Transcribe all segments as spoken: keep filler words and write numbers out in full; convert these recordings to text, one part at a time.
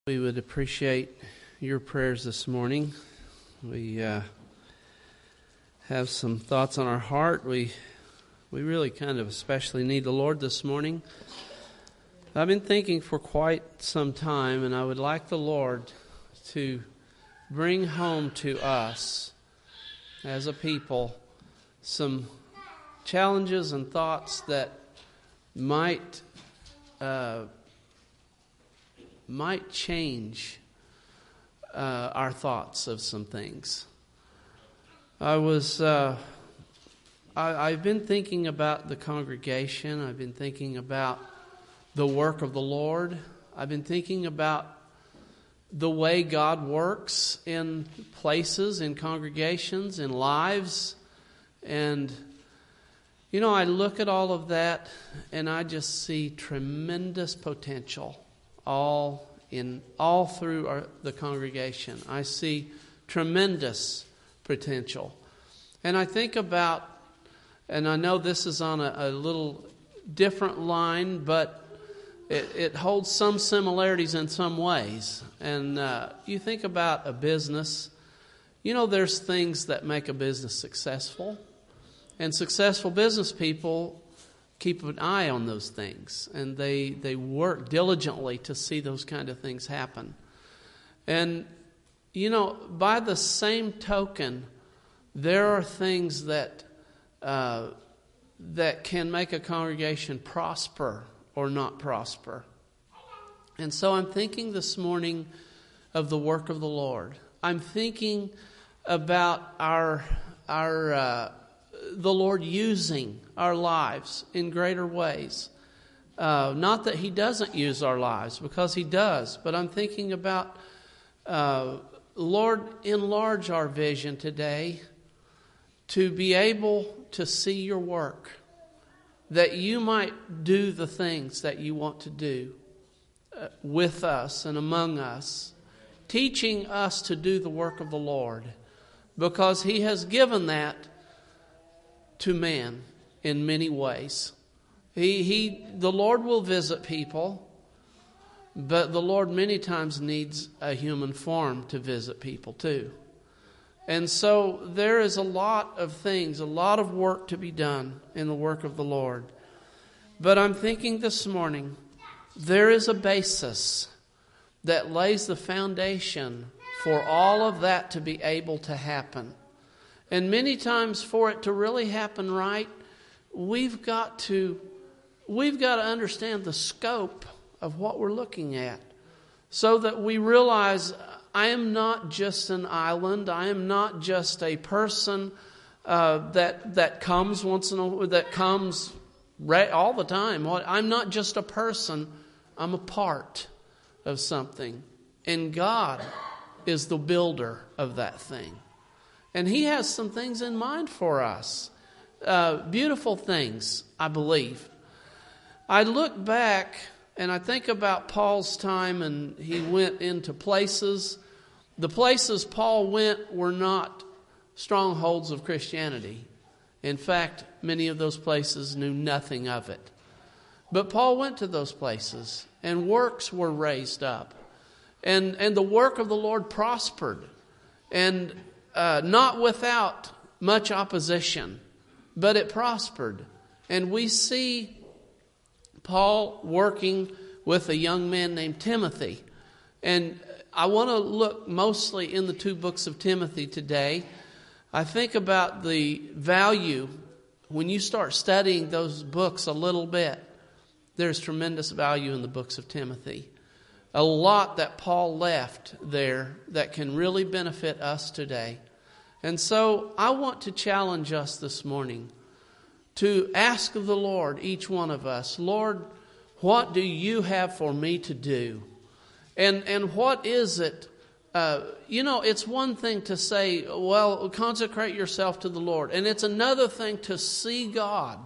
We would appreciate your prayers this morning. We uh, have some thoughts on our heart. We we really kind of especially need the Lord this morning. I've been thinking for quite some time, and I would like the Lord to bring home to us as a people some challenges and thoughts that might uh, might change uh, our thoughts of some things. I was, uh, I, I've been thinking about the congregation. I've been thinking about the work of the Lord. I've been thinking about the way God works in places, in congregations, in lives. And, you know, I look at all of that and I just see tremendous potential. All in all through our, the congregation. I see tremendous potential. And I think about, and I know this is on a, a little different line, but it, it holds some similarities in some ways. And uh, you think about a business, you know there's things that make a business successful. And successful business people keep an eye on those things, and they, they work diligently to see those kind of things happen. And, you know, by the same token, there are things that uh, that can make a congregation prosper or not prosper. And so I'm thinking this morning of the work of the Lord. I'm thinking about our our uh, the Lord using our lives in greater ways. Uh, not that He doesn't use our lives, because He does. But I'm thinking about, uh, Lord, enlarge our vision today to be able to see your work, that you might do the things that you want to do uh, with us and among us, teaching us to do the work of the Lord, because He has given that to man in many ways. He, he, the Lord will visit people, but the Lord many times needs a human form to visit people too. And so there is a lot of things, a lot of work to be done in the work of the Lord. But I'm thinking this morning, there is a basis that lays the foundation for all of that to be able to happen. And many times for it to really happen right, we've got to we've got to understand the scope of what we're looking at, so that we realize I am not just an island. I am not just a person uh, that that comes once in a that comes right all the time. I'm not just a person. I'm a part of something, and God is the builder of that thing. And He has some things in mind for us. Uh, beautiful things, I believe. I look back and I think about Paul's time, and he went into places. The places Paul went were not strongholds of Christianity. In fact, many of those places knew nothing of it. But Paul went to those places, and works were raised up. And, and the work of the Lord prospered. And Uh, not without much opposition, but it prospered. And we see Paul working with a young man named Timothy. And I want to look mostly in the two books of Timothy today. I think about the value, when you start studying those books a little bit, there's tremendous value in the books of Timothy. A lot that Paul left there that can really benefit us today. And so I want to challenge us this morning to ask of the Lord, each one of us, Lord, what do you have for me to do? And and what is it? Uh, you know, it's one thing to say, well, consecrate yourself to the Lord. And it's another thing to see God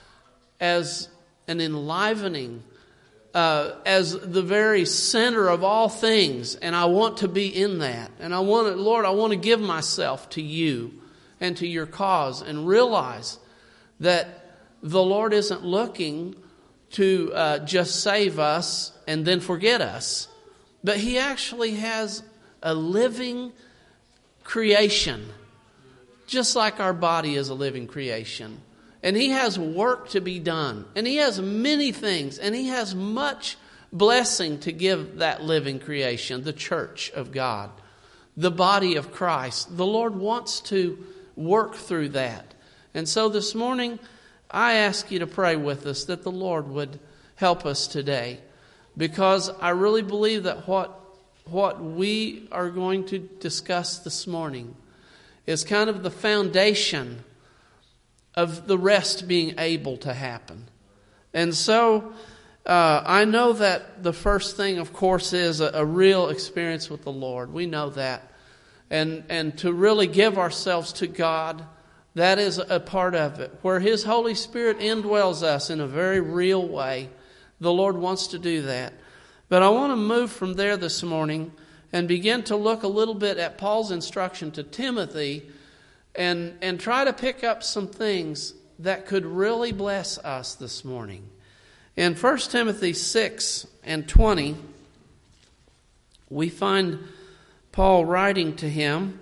as an enlivening, Uh, as the very center of all things, and I want to be in that. And I want to, Lord, I want to give myself to you and to your cause, and realize that the Lord isn't looking to uh, just save us and then forget us. but He actually has a living creation, just like our body is a living creation. And He has work to be done. And He has many things. And He has much blessing to give that living creation, the church of God, the body of Christ. The Lord wants to work through that. And so this morning, I ask you to pray with us that the Lord would help us today. Because I really believe that what, what we are going to discuss this morning is kind of the foundation of the rest being able to happen. And so uh, I know that the first thing, of course, is a, a real experience with the Lord. We know that. And, and to really give ourselves to God, that is a part of it. Where His Holy Spirit indwells us in a very real way, the Lord wants to do that. But I want to move from there this morning and begin to look a little bit at Paul's instruction to Timothy and, and try to pick up some things that could really bless us this morning. In First Timothy six and twenty, we find Paul writing to him,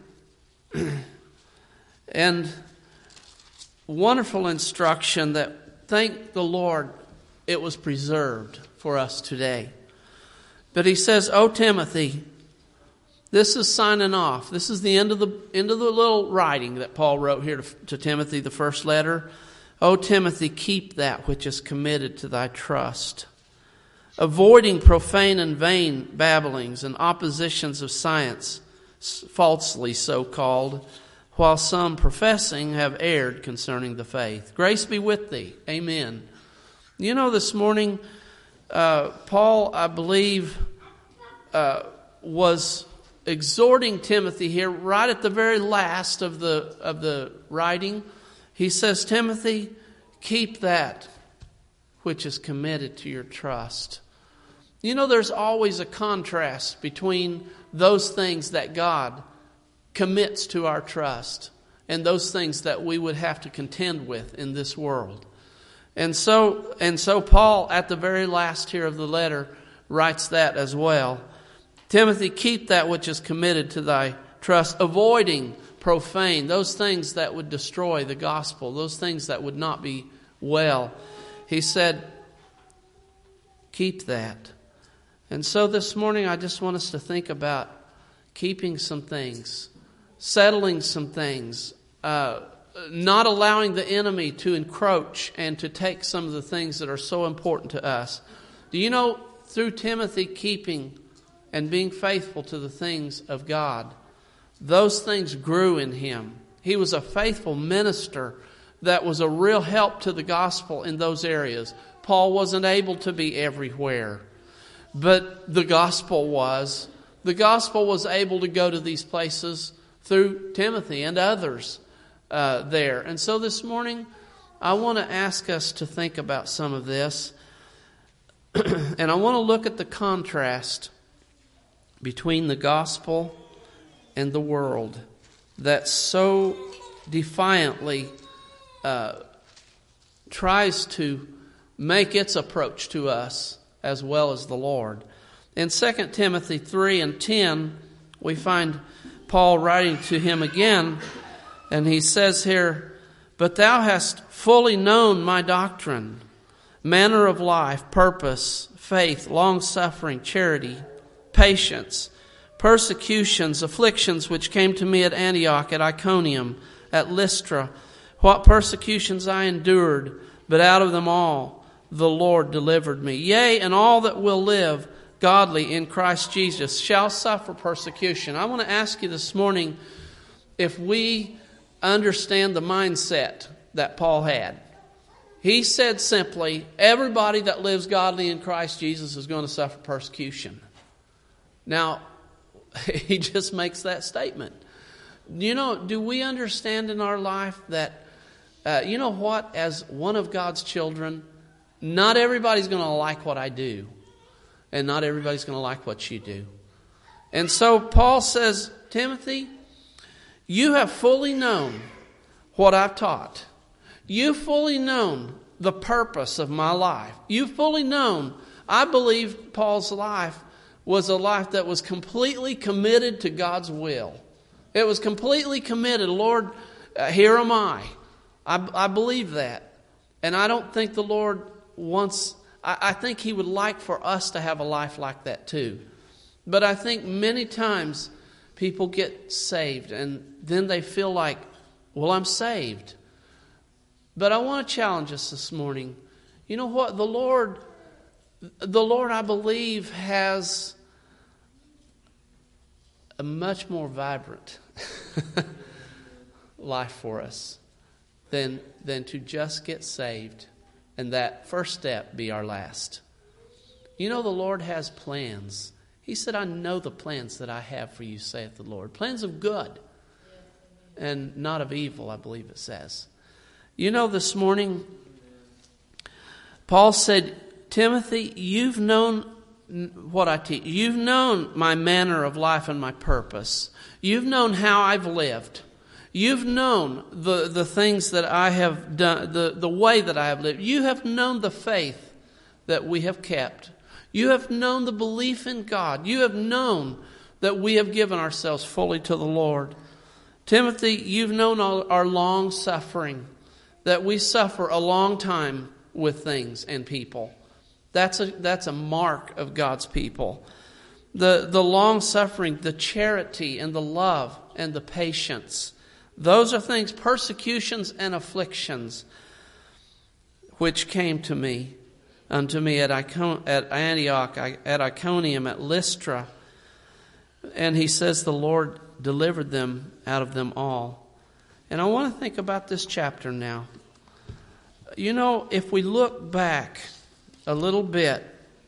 and wonderful instruction that, thank the Lord, it was preserved for us today. But he says, "O Timothy," this is signing off. This is the end of the end of the little writing that Paul wrote here to, to Timothy, the first letter. "O Timothy, keep that which is committed to thy trust, avoiding profane and vain babblings and oppositions of science, falsely so called, while some professing have erred concerning the faith. Grace be with thee." Amen. You know, this morning, uh, Paul, I believe, uh, was exhorting Timothy here right at the very last of the of the writing. He says, "Timothy, keep that which is committed to your trust." You know, there's always a contrast between those things that God commits to our trust and those things that we would have to contend with in this world. And so, and so Paul, at the very last here of the letter, writes that as well. "Timothy, keep that which is committed to thy trust, avoiding profane," those things that would destroy the gospel, those things that would not be well. He said, keep that. And so this morning I just want us to think about keeping some things, settling some things, uh, not allowing the enemy to encroach and to take some of the things that are so important to us. Do you know, through Timothy keeping and being faithful to the things of God, those things grew in him. He was a faithful minister that was a real help to the gospel in those areas. Paul wasn't able to be everywhere, but the gospel was. The gospel was able to go to these places through Timothy and others uh, there. And so this morning, I want to ask us to think about some of this. And I want to look at the contrast between the gospel and the world that so defiantly uh, tries to make its approach to us as well as the Lord. In Second Timothy three and ten, we find Paul writing to him again, and he says here, "But thou hast fully known my doctrine, manner of life, purpose, faith, long-suffering, charity, patience, persecutions, afflictions which came to me at Antioch, at Iconium, at Lystra, what persecutions I endured, but out of them all the Lord delivered me. Yea, and all that will live godly in Christ Jesus shall suffer persecution." I want to ask you this morning if we understand the mindset that Paul had. He said simply, everybody that lives godly in Christ Jesus is going to suffer persecution. Now, he just makes that statement. You know, do we understand in our life that, uh, you know what, as one of God's children, not everybody's going to like what I do, and not everybody's going to like what you do. And so Paul says, Timothy, you have fully known what I've taught. You've fully known the purpose of my life. You've fully known, I believe Paul's life was a life that was completely committed to God's will. It was completely committed. Lord, uh, here am I. I. I believe that. And I don't think the Lord wants, I, I think He would like for us to have a life like that too. But I think many times people get saved and then they feel like, well, I'm saved. But I want to challenge us this morning. You know what? The Lord, the Lord, I believe, has a much more vibrant life for us than, than to just get saved and that first step be our last. You know, the Lord has plans. He said, I know the plans that I have for you, saith the Lord. Plans of good and not of evil, I believe it says. You know, this morning, Paul said, Timothy, you've known what I teach. You've known my manner of life and my purpose. You've known how I've lived. You've known the, the things that I have done, the, the way that I have lived. You have known the faith that we have kept. You have known the belief in God. You have known that we have given ourselves fully to the Lord. Timothy, you've known our, our long suffering, that we suffer a long time with things and people. That's a, that's a mark of God's people. The, the long suffering, the charity and the love and the patience. Those are things, persecutions and afflictions, which came to me, unto me at, Icon- at Antioch, at Iconium, at Lystra. And he says the Lord delivered them out of them all. And I want to think about this chapter now. You know, if we look back a little bit,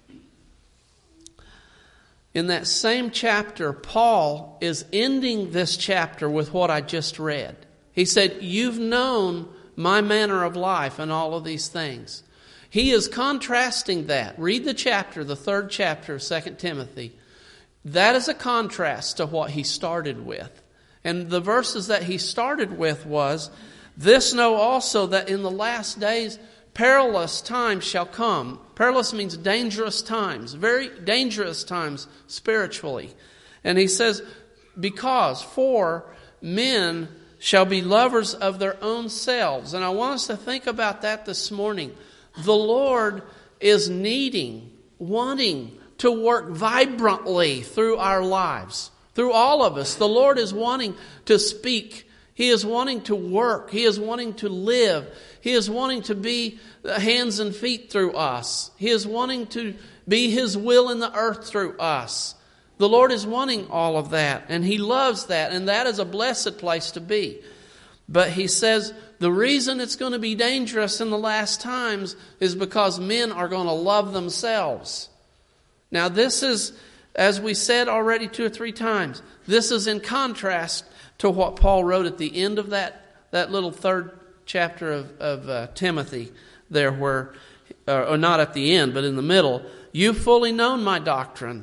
in that same chapter, Paul is ending this chapter with what I just read. He said, you've known my manner of life and all of these things. He is contrasting that. Read the chapter, the third chapter of Second Timothy. That is a contrast to what he started with. And the verses that he started with was, this know also that in the last days perilous times shall come. Perilous means dangerous times, very dangerous times spiritually. And he says, because for men shall be lovers of their own selves. And I want us to think about that this morning. The Lord is needing, wanting to work vibrantly through our lives, through all of us. The Lord is wanting to speak. He is wanting to work. He is wanting to live. He is wanting to be the hands and feet through us. He is wanting to be His will in the earth through us. The Lord is wanting all of that, and He loves that, and that is a blessed place to be. But He says the reason it's going to be dangerous in the last times is because men are going to love themselves. Now this is, as we said already two or three times, this is in contrast to what Paul wrote at the end of that, that little third chapter of, of uh, Timothy there where, uh, or not at the end, but in the middle. You've fully known my doctrine,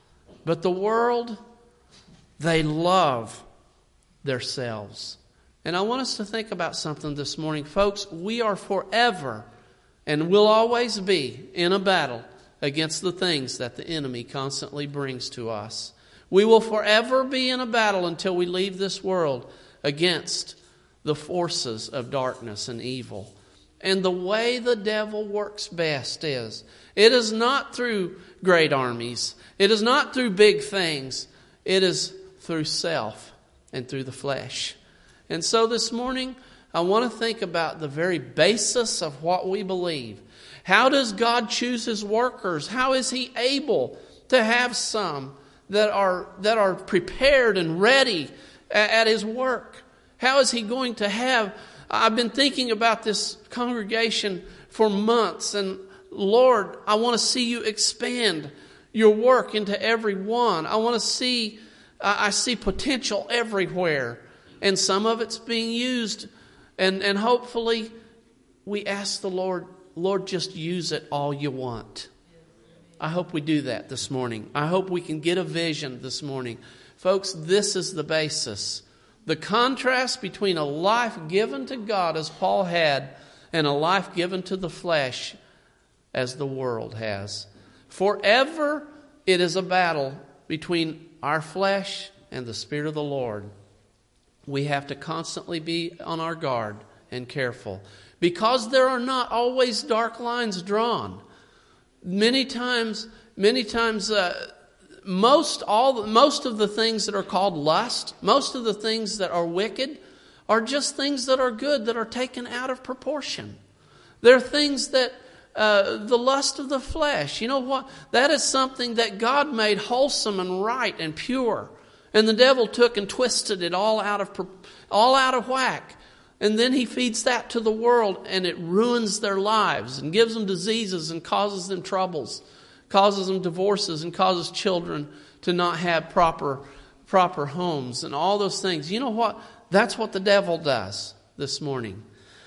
but the world, they love themselves. And I want us to think about something this morning. Folks, we are forever and will always be in a battle against the things that the enemy constantly brings to us. We will forever be in a battle until we leave this world against the forces of darkness and evil. And the way the devil works best is, it is not through great armies. It is not through big things. It is through self and through the flesh. And so this morning, I want to think about the very basis of what we believe. How does God choose His workers? How is He able to have some that are that are prepared and ready at, at His work? How is He going to have... I've been thinking about this congregation for months, and Lord, I want to see you expand your work into every one. I want to see, I see potential everywhere, and some of it's being used, and, and hopefully we ask the Lord, Lord, just use it all you want. I hope we do that this morning. I hope we can get a vision this morning. Folks, this is the basis. The contrast between a life given to God as Paul had and a life given to the flesh as the world has. Forever it is a battle between our flesh and the Spirit of the Lord. We have to constantly be on our guard and careful, because there are not always dark lines drawn. Many times, many times, uh, most all most of the things that are called lust, most of the things that are wicked, are just things that are good that are taken out of proportion. They're things that uh, the lust of the flesh. You know what? That is something that God made wholesome and right and pure, and the devil took and twisted it all out of all out of whack. And then he feeds that to the world, and it ruins their lives and gives them diseases and causes them troubles, causes them divorces, and causes children to not have proper proper homes and all those things. You know what? That's what the devil does this morning.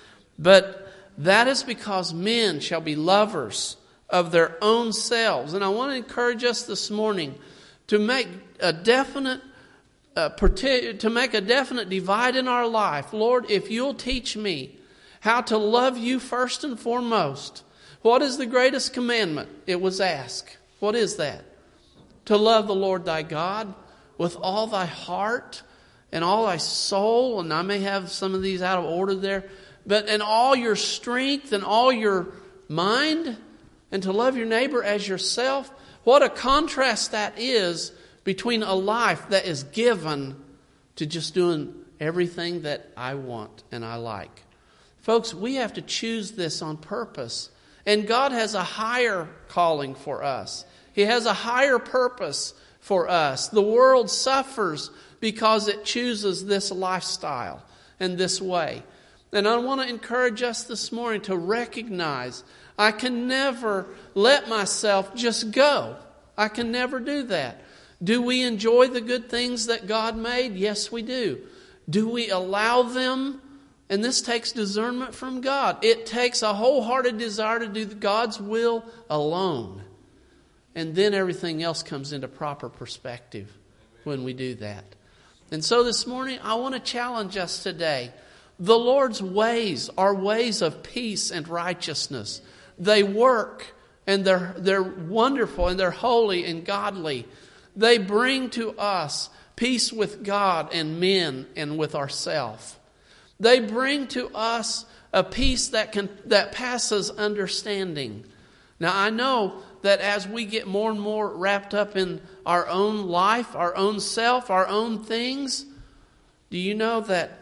But that is because men shall be lovers of their own selves. And I want to encourage us this morning to make a definite Uh, to make a definite divide in our life. Lord, if you'll teach me how to love you first and foremost. What is the greatest commandment? It was asked. What is that? To love the Lord thy God with all thy heart and all thy soul. And I may have some of these out of order there. But in all your strength and all your mind. And to love your neighbor as yourself. What a contrast that is between a life that is given to just doing everything that I want and I like. Folks, we have to choose this on purpose. And God has a higher calling for us. He has a higher purpose for us. The world suffers because it chooses this lifestyle and this way. And I want to encourage us this morning to recognize I can never let myself just go. I can never do that. Do we enjoy the good things that God made? Yes, we do. Do we allow them? And this takes discernment from God. It takes a wholehearted desire to do God's will alone. And then everything else comes into proper perspective when we do that. And so this morning, I want to challenge us today. The Lord's ways are ways of peace and righteousness. They work, and they're, they're wonderful, and they're holy and godly. They bring to us peace with God and men and with ourselves. They bring to us a peace that can that passes understanding. Now, I know that as we get more and more wrapped up in our own life, our own self, our own things, do you know that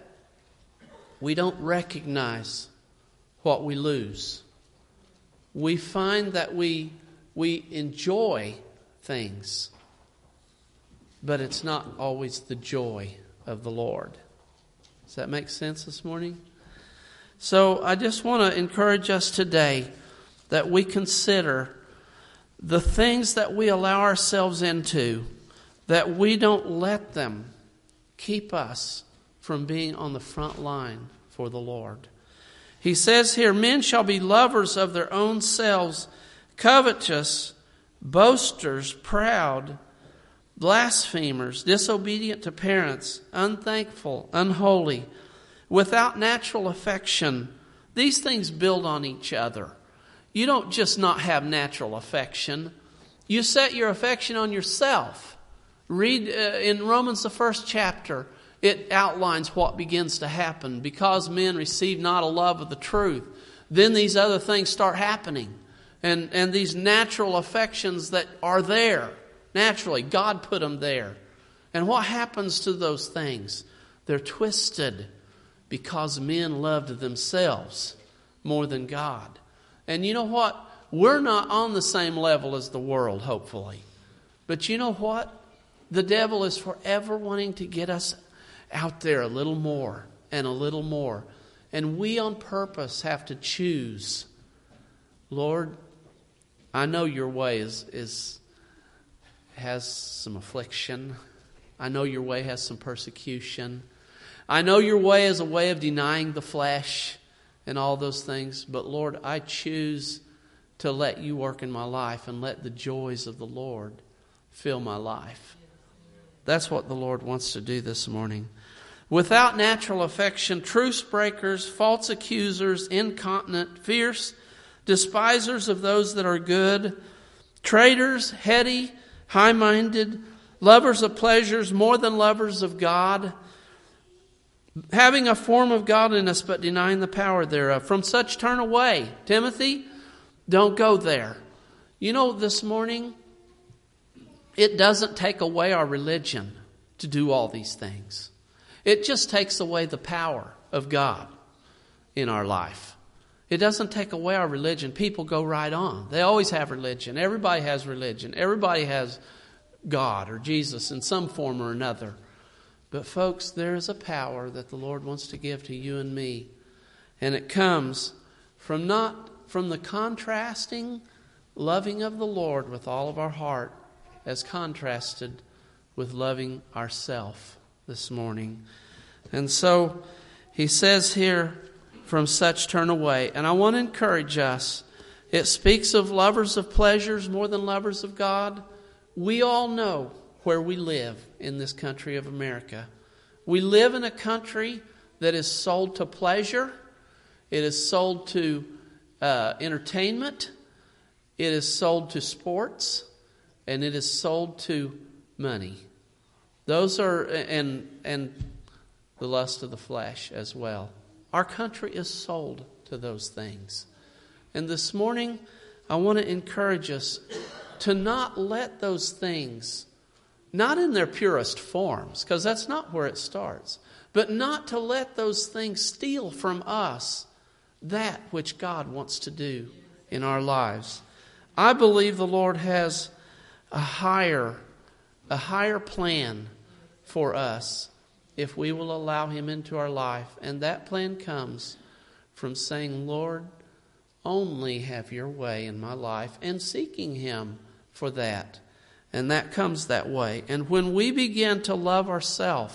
we don't recognize what we lose? We find that we we enjoy things, but it's not always the joy of the Lord. Does that make sense this morning? So I just want to encourage us today that we consider the things that we allow ourselves into, that we don't let them keep us from being on the front line for the Lord. He says here, men shall be lovers of their own selves, covetous, boasters, proud, blasphemers, disobedient to parents, unthankful, unholy, without natural affection. These things build on each other. You don't just not have natural affection. You set your affection on yourself. Read uh, in Romans the first chapter. It outlines what begins to happen. Because men receive not a love of the truth, then these other things start happening. And, and these natural affections that are there. Naturally, God put them there. And what happens to those things? They're twisted because men loved themselves more than God. And you know what? We're not on the same level as the world, hopefully. But you know what? The devil is forever wanting to get us out there a little more and a little more. And we on purpose have to choose. Lord, I know your way is... is has some affliction. I know your way has some persecution. I know your way is a way of denying the flesh and all those things. But Lord, I choose to let you work in my life and let the joys of the Lord fill my life. That's what the Lord wants to do this morning. Without natural affection, truce breakers, false accusers, incontinent, fierce, despisers of those that are good, traitors, heady, high-minded, lovers of pleasures more than lovers of God, having a form of godliness but denying the power thereof. From such turn away. Timothy, don't go there. You know, this morning, it doesn't take away our religion to do all these things. It just takes away the power of God in our life. It doesn't take away our religion. People go right on. They always have religion. Everybody has religion. Everybody has God or Jesus in some form or another. But folks, there is a power that the Lord wants to give to you and me. And it comes from not from the contrasting loving of the Lord with all of our heart as contrasted with loving ourself this morning. And so he says here, from such turn away. And I want to encourage us. It speaks of lovers of pleasures more than lovers of God. We all know where we live in this country of America. We live in a country that is sold to pleasure. It is sold to uh, entertainment. It is sold to sports. And it is sold to money. Those are, and, and the lust of the flesh as well. Our country is sold to those things. And this morning, I want to encourage us to not let those things, not in their purest forms, because that's not where it starts, but not to let those things steal from us that which God wants to do in our lives. I believe the Lord has a higher, a higher plan for us if we will allow Him into our life. And that plan comes from saying, Lord, only have your way in my life, and seeking Him for that. And that comes that way. And when we begin to love ourselves,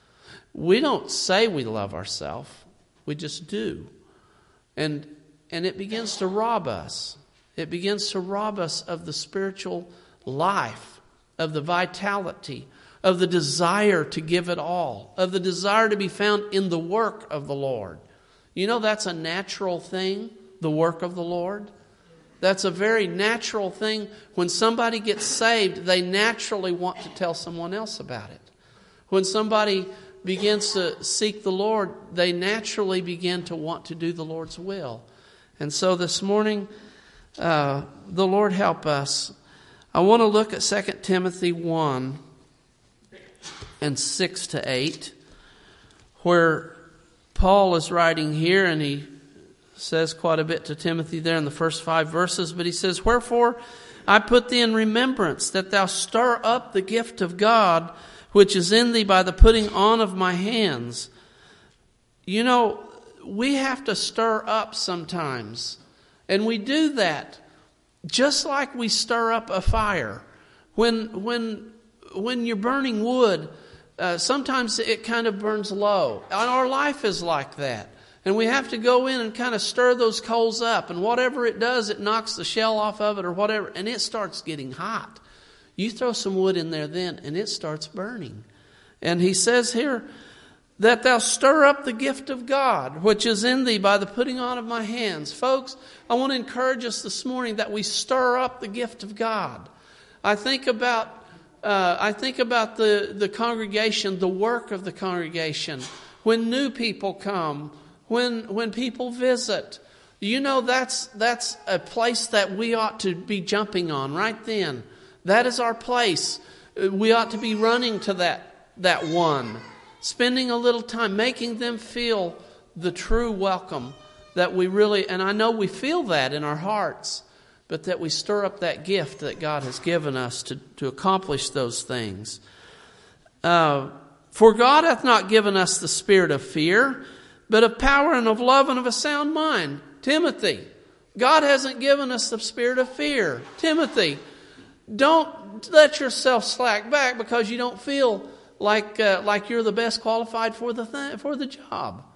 we don't say we love ourselves. We just do. And and it begins to rob us. It begins to rob us of the spiritual life, of the vitality, of the desire to give it all, of the desire to be found in the work of the Lord. You know, that's a natural thing, the work of the Lord. That's a very natural thing. When somebody gets saved, they naturally want to tell someone else about it. When somebody begins to seek the Lord, they naturally begin to want to do the Lord's will. And so this morning, uh, the Lord help us. I want to look at Second Timothy one and six to eight, where Paul is writing here, and he says quite a bit to Timothy there in the first five verses, but he says, Wherefore I put thee in remembrance, that thou stir up the gift of God, which is in thee by the putting on of my hands. You know, we have to stir up sometimes. And we do that just like we stir up a fire. When when when you're burning wood, uh, sometimes it kind of burns low. And our life is like that. And we have to go in and kind of stir those coals up. And whatever it does, it knocks the shell off of it or whatever. And it starts getting hot. You throw some wood in there then, and it starts burning. And he says here, that thou stir up the gift of God, which is in thee by the putting on of my hands. Folks, I want to encourage us this morning that we stir up the gift of God. I think about uh, I think about the, the congregation, the work of the congregation. When new people come, when when people visit, you know that's that's a place that we ought to be jumping on right then. That is our place. We ought to be running to that that one. Spending a little time, making them feel the true welcome that we really, and I know we feel that in our hearts, but that we stir up that gift that God has given us to, to accomplish those things. Uh, For God hath not given us the spirit of fear, but of power and of love and of a sound mind. Timothy, God hasn't given us the spirit of fear. Timothy, don't let yourself slack back because you don't feel like uh, like you're the best qualified for the th- for the job.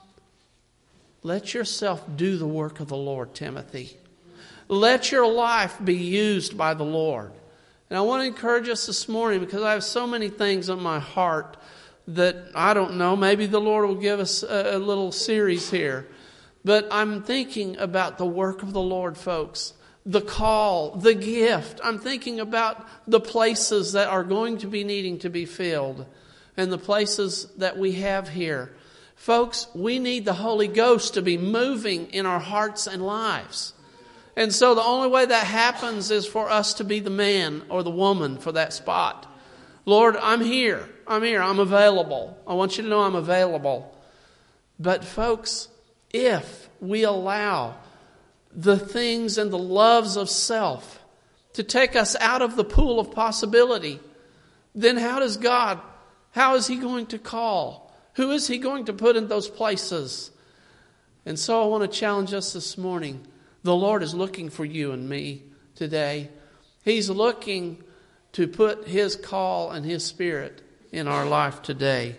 Let yourself do the work of the Lord, Timothy. Let your life be used by the Lord. And I want to encourage us this morning because I have so many things on my heart that I don't know. Maybe the Lord will give us a, a little series here. But I'm thinking about the work of the Lord, folks. the call, the gift. I'm thinking about the places that are going to be needing to be filled and the places that we have here. Folks, we need the Holy Ghost to be moving in our hearts and lives. And so the only way that happens is for us to be the man or the woman for that spot. Lord, I'm here. I'm here. I'm available. I want you to know I'm available. But folks, if we allow the things and the loves of self to take us out of the pool of possibility, then how does God, how is He going to call? Who is He going to put in those places? And so I want to challenge us this morning. The Lord is looking for you and me today. He's looking to put His call and His Spirit in our life today.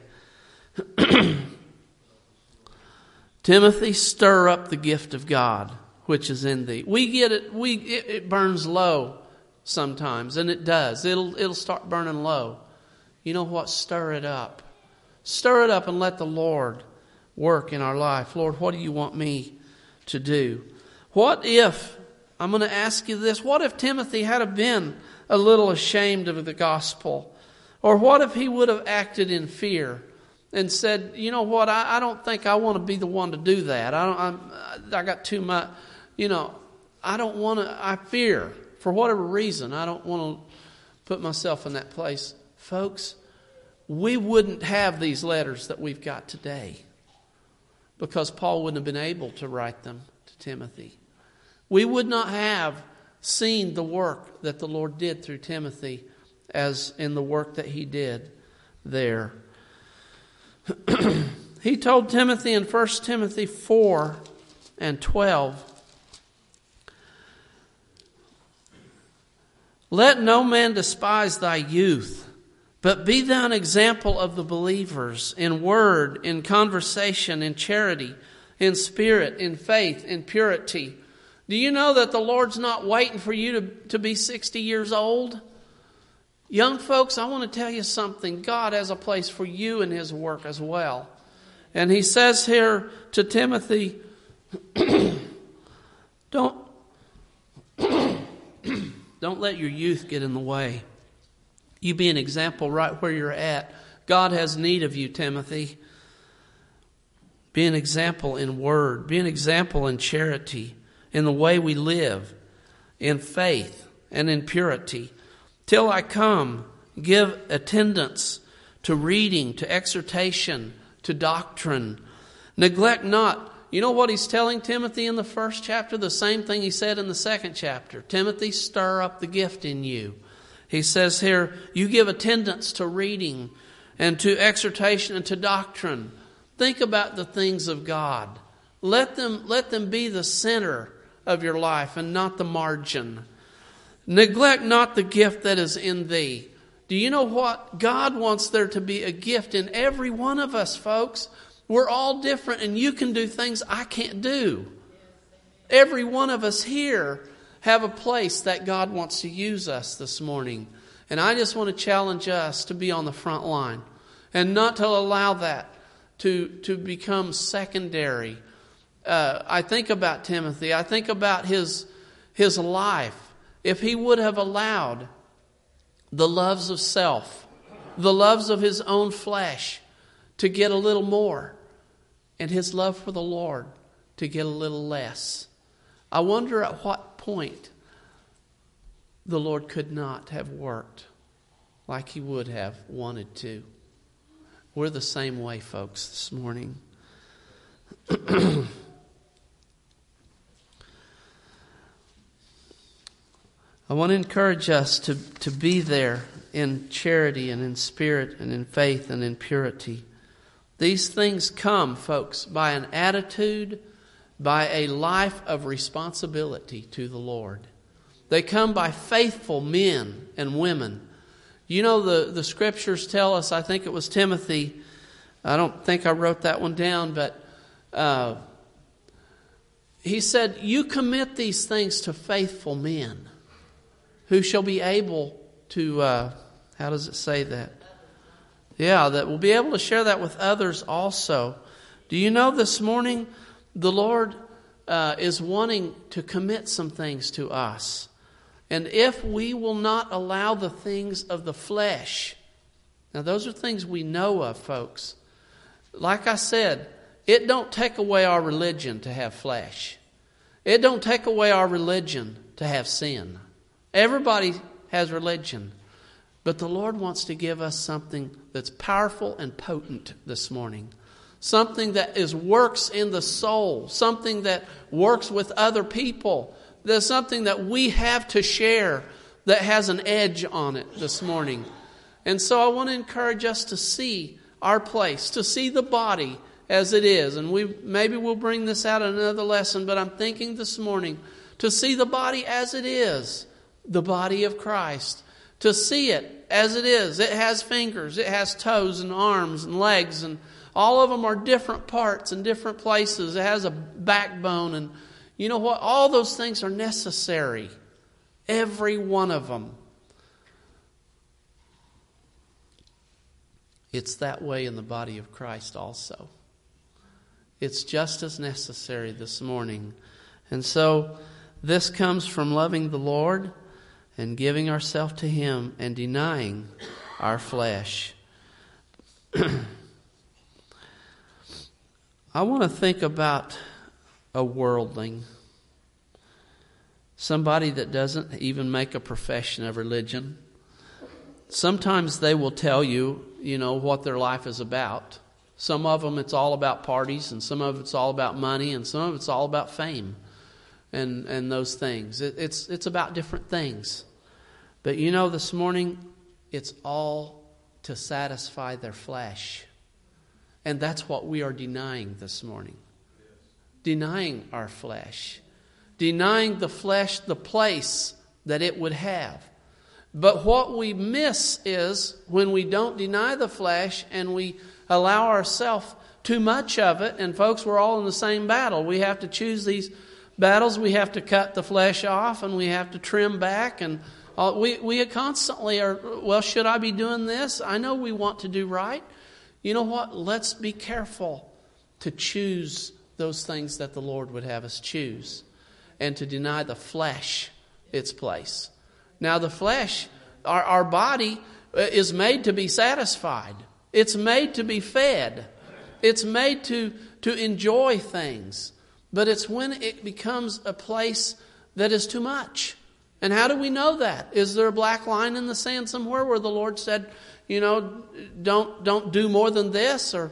Timothy, stir up the gift of God which is in thee. We get it. We it, it burns low sometimes, and it does. It'll it'll start burning low. You know what? Stir it up. Stir it up and let the Lord work in our life. Lord, what do you want me to do? What if, I'm going to ask you this, what if Timothy had have been a little ashamed of the gospel? Or what if he would have acted in fear and said, you know what, I, I don't think I want to be the one to do that. I don't, I'm, I got too much, you know, I don't want to, I fear, for whatever reason, I don't want to put myself in that place. Folks, we wouldn't have these letters that we've got today because Paul wouldn't have been able to write them to Timothy. We would not have seen the work that the Lord did through Timothy as in the work that he did there. He told Timothy in First Timothy four and twelve, let no man despise thy youth, but be thou an example of the believers in word, in conversation, in charity, in spirit, in faith, in purity. Do you know that the Lord's not waiting for you to, to be sixty years old? Young folks, I want to tell you something. God has a place for you in His work as well. And He says here to Timothy, don't, don't let your youth get in the way. You be an example right where you're at. God has need of you, Timothy. Be an example in word. Be an example in charity, in the way we live, in faith and in purity. Till I come, give attendance to reading, to exhortation, to doctrine. Neglect not. You know what he's telling Timothy in the first chapter? The same thing he said in the second chapter. Timothy, stir up the gift in you. He says here, you give attendance to reading and to exhortation and to doctrine. Think about the things of God. Let them, let them be the center of your life and not the margin. Neglect not the gift that is in thee. Do you know what? God wants there to be a gift in every one of us, folks. We're all different, and you can do things I can't do. Every one of us here have a place that God wants to use us this morning. And I just want to challenge us to be on the front line and not to allow that to, to become secondary. Uh, I think about Timothy. I think about his, his life. If he would have allowed the loves of self, the loves of his own flesh to get a little more, and his love for the Lord to get a little less, I wonder at what point the Lord could not have worked like He would have wanted to. We're the same way, folks, this morning. I want to encourage us to, to be there in charity and in spirit and in faith and in purity. These things come, folks, by an attitude, by a life of responsibility to the Lord. They come by faithful men and women. You know, the, the scriptures tell us, I think it was Timothy, I don't think I wrote that one down, but uh, he said, you commit these things to faithful men who shall be able to, uh, how does it say that? Yeah, that will be able to share that with others also. Do you know this morning the Lord uh, is wanting to commit some things to us. And if we will not allow the things of the flesh, now those are things we know of, folks. Like I said, it don't take away our religion to have flesh. It don't take away our religion to have sin. Everybody has religion. But the Lord wants to give us something that's powerful and potent this morning. Something that is works in the soul. Something that works with other people. There's something that we have to share that has an edge on it this morning. And so I want to encourage us to see our place, to see the body as it is. And we maybe we'll bring this out in another lesson, but I'm thinking this morning to see the body as it is, the body of Christ. To see it as it is. It has fingers, it has toes and arms and legs, and all of them are different parts and different places. It has a backbone, and you know what? All those things are necessary. Every one of them. It's that way in the body of Christ also. It's just as necessary this morning. And so this comes from loving the Lord and giving ourselves to Him and denying our flesh. I want to think about a worldling. Somebody that doesn't even make a profession of religion. Sometimes they will tell you, you know, what their life is about. Some of them it's all about parties, and some of it's all about money, and some of it's all about fame and, and those things. It, it's, it's about different things. But you know, this morning, it's all to satisfy their flesh. And that's what we are denying this morning. Denying our flesh. Denying the flesh the place that it would have. But what we miss is when we don't deny the flesh and we allow ourselves too much of it. And folks, we're all in the same battle. We have to choose these battles. We have to cut the flesh off and we have to trim back. And we, we constantly are, well, should I be doing this? I know we want to do right. You know what? Let's be careful to choose those things that the Lord would have us choose. And to deny the flesh its place. Now the flesh, our, our body is made to be satisfied. It's made to be fed. It's made to, to enjoy things. But it's when it becomes a place that is too much. And how do we know that? Is there a black line in the sand somewhere where the Lord said, you know, don't, don't do more than this? Or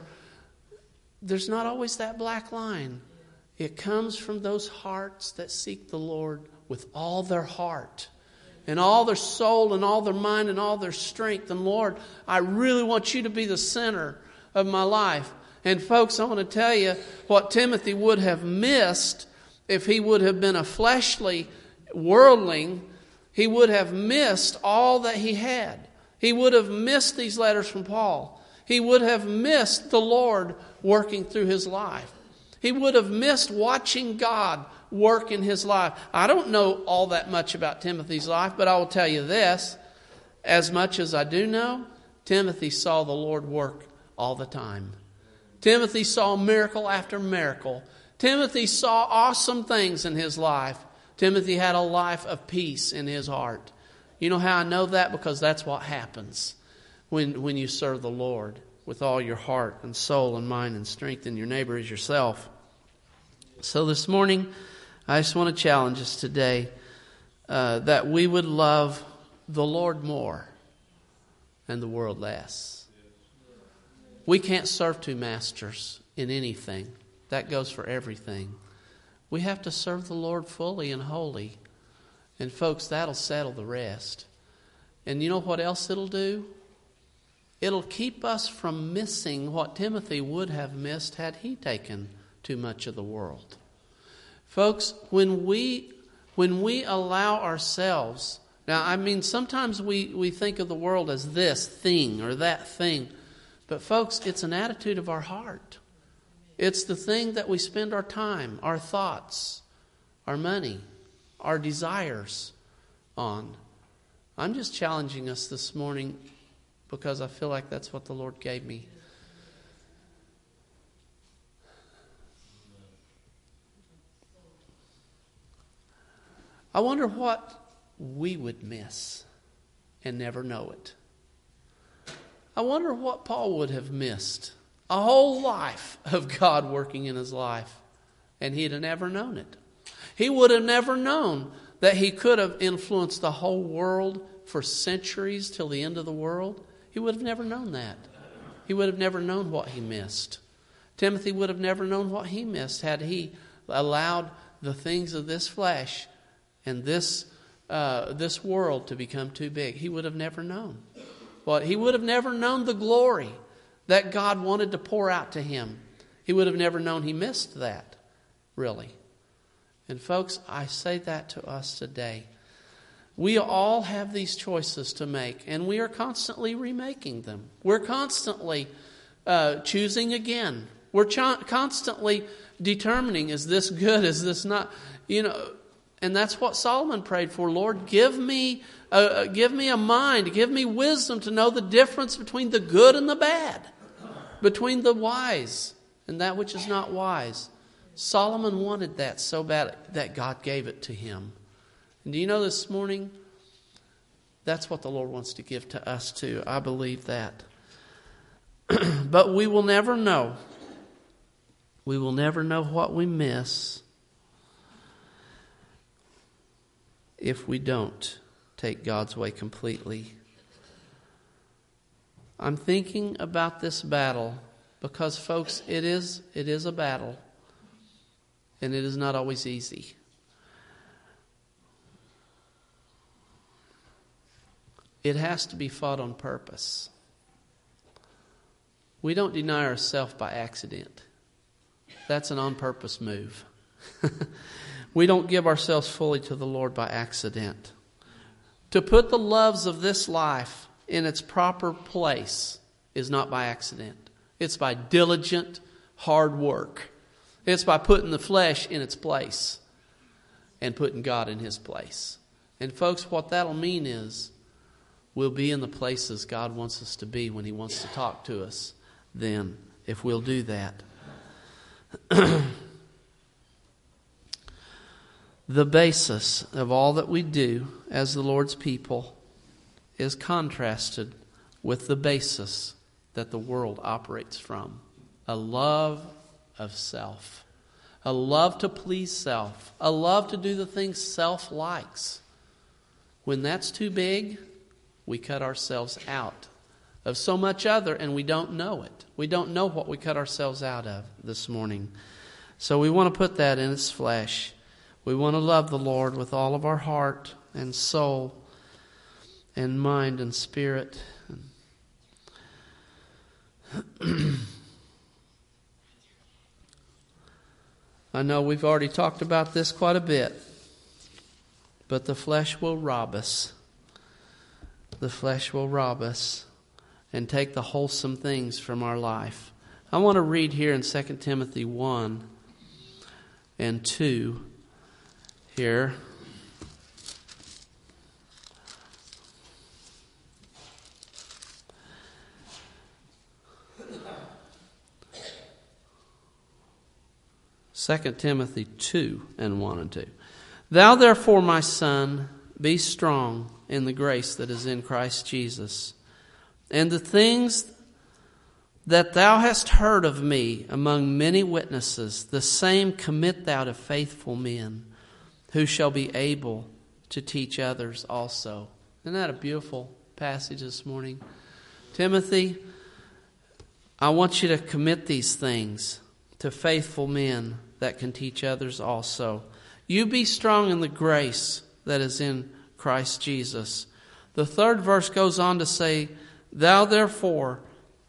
there's not always that black line. It comes from those hearts that seek the Lord with all their heart and all their soul and all their mind and all their strength. And Lord, I really want you to be the center of my life. And folks, I want to tell you what Timothy would have missed if he would have been a fleshly worldling. He would have missed all that he had. He would have missed these letters from Paul. He would have missed the Lord working through his life. He would have missed watching God work in his life. I don't know all that much about Timothy's life, but I will tell you this. As much as I do know, Timothy saw the Lord work all the time. Timothy saw miracle after miracle. Timothy saw awesome things in his life. Timothy had a life of peace in his heart. You know how I know that? Because that's what happens when, when you serve the Lord with all your heart and soul and mind and strength, and your neighbor as yourself. So this morning, I just want to challenge us today uh, that we would love the Lord more and the world less. We can't serve two masters in anything. That goes for everything. We have to serve the Lord fully and wholly. And folks, that'll settle the rest. And you know what else it'll do? It'll keep us from missing what Timothy would have missed had he taken too much of the world. Folks, when we when we allow ourselves, now I mean sometimes we, we think of the world as this thing or that thing. But folks, it's an attitude of our heart. It's the thing that we spend our time, our thoughts, our money, our desires on. I'm just challenging us this morning because I feel like that's what the Lord gave me. I wonder what we would miss and never know it. I wonder what Paul would have missed. A whole life of God working in his life, and he'd have never known it. He would have never known that he could have influenced the whole world for centuries till the end of the world. He would have never known that. He would have never known what he missed. Timothy would have never known what he missed had he allowed the things of this flesh and this uh, this world to become too big. He would have never known. Well, he would have never known the glory that God wanted to pour out to him. He would have never known he missed that, really. And folks, I say that to us today. We all have these choices to make, and we are constantly remaking them. We're constantly uh, choosing again. We're ch- constantly determining, is this good, is this not? You know, and that's what Solomon prayed for. Lord, give me, uh, give me a mind, give me wisdom to know the difference between the good and the bad, between the wise and that which is not wise. Solomon wanted that so bad that God gave it to him. And do you know this morning, that's what the Lord wants to give to us too. I believe that. But we will never know. We will never know what we miss if we don't take God's way completely. I'm thinking about this battle because, folks, it is it is a battle, and it is not always easy. It has to be fought on purpose. We don't deny ourselves by accident. That's an on-purpose move. We don't give ourselves fully to the Lord by accident. To put the loves of this life in its proper place is not by accident. It's by diligent, hard work. It's by putting the flesh in its place and putting God in His place. And folks, what that'll mean is we'll be in the places God wants us to be when He wants to talk to us then, if we'll do that. The basis of all that we do as the Lord's people is contrasted with the basis that the world operates from. A love of self. A love to please self. A love to do the things self likes. When that's too big, we cut ourselves out of so much other, and we don't know it. We don't know what we cut ourselves out of this morning. So we want to put that in its flesh. We want to love the Lord with all of our heart and soul and mind and spirit. I know we've already talked about this quite a bit, but the flesh will rob us. The flesh will rob us and take the wholesome things from our life. I want to read here in Second Timothy one and two here. Second Timothy two and one and two. Thou therefore, my son, be strong in the grace that is in Christ Jesus. And the things that thou hast heard of me among many witnesses, the same commit thou to faithful men, who shall be able to teach others also. Isn't that a beautiful passage this morning? Timothy, I want you to commit these things to faithful men that can teach others also. You be strong in the grace that is in Christ Jesus. The third verse goes on to say, thou therefore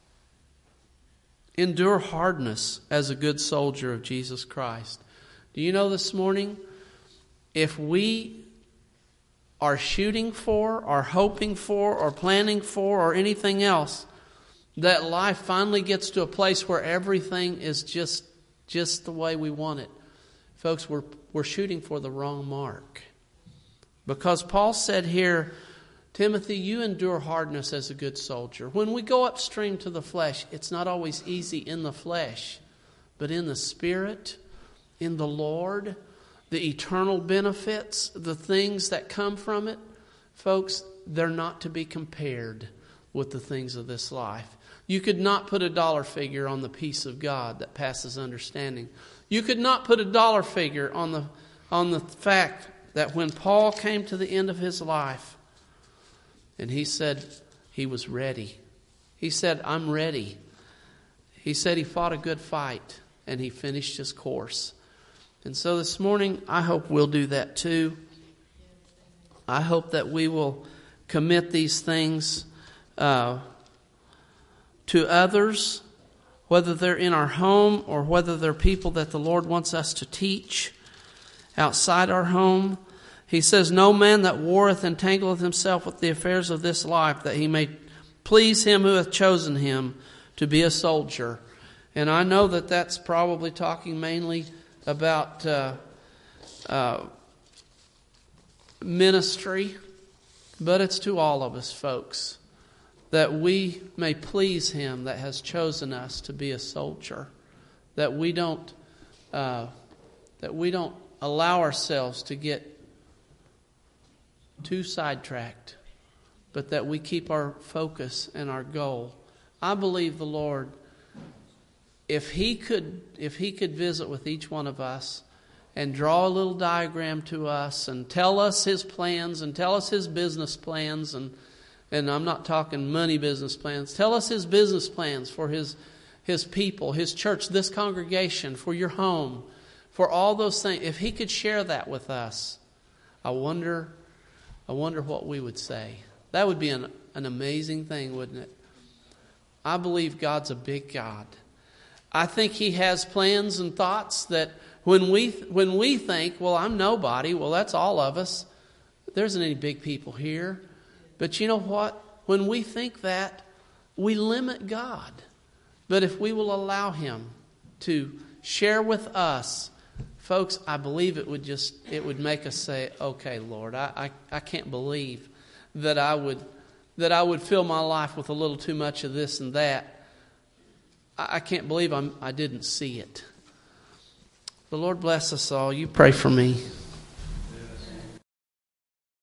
endure hardness as a good soldier of Jesus Christ. Do you know this morning, if we are shooting for, or hoping for, or planning for, or anything else, that life finally gets to a place where everything is just, just the way we want it, folks, we're, we're shooting for the wrong mark. Because Paul said here, Timothy, you endure hardness as a good soldier. When we go upstream to the flesh, it's not always easy in the flesh, but in the Spirit, in the Lord, the eternal benefits, the things that come from it, folks, they're not to be compared with the things of this life. You could not put a dollar figure on the peace of God that passes understanding. You could not put a dollar figure on the on the fact that when Paul came to the end of his life, and he said he was ready. He said, I'm ready. He said he fought a good fight, and he finished his course. And so this morning, I hope we'll do that too. I hope that we will commit these things uh, to others, whether they're in our home or whether they're people that the Lord wants us to teach outside our home. He says, no man that warreth entangleth himself with the affairs of this life, that he may please him who hath chosen him to be a soldier. And I know that that's probably talking mainly about uh, uh, ministry, but it's to all of us, folks, that we may please him that has chosen us to be a soldier, that we don't uh, that we don't allow ourselves to get too sidetracked, but that we keep our focus and our goal. I believe the Lord, if he could if he could visit with each one of us and draw a little diagram to us and tell us his plans and tell us his business plans, and and I'm not talking money business plans, tell us his business plans for his his people, his church, this congregation, for your home, for all those things. If he could share that with us, I wonder I wonder what we would say. That would be an, an amazing thing, wouldn't it? I believe God's a big God. I think he has plans and thoughts that when we when we think, well, I'm nobody, well, that's all of us. There isn't any big people here. But you know what? When we think that, we limit God. But if we will allow him to share with us, folks, I believe it would just it would make us say, okay, Lord, I, I, I can't believe that I would that I would fill my life with a little too much of this and that. I, I can't believe I'm, I didn't see it. The Lord bless us all. You pray for me.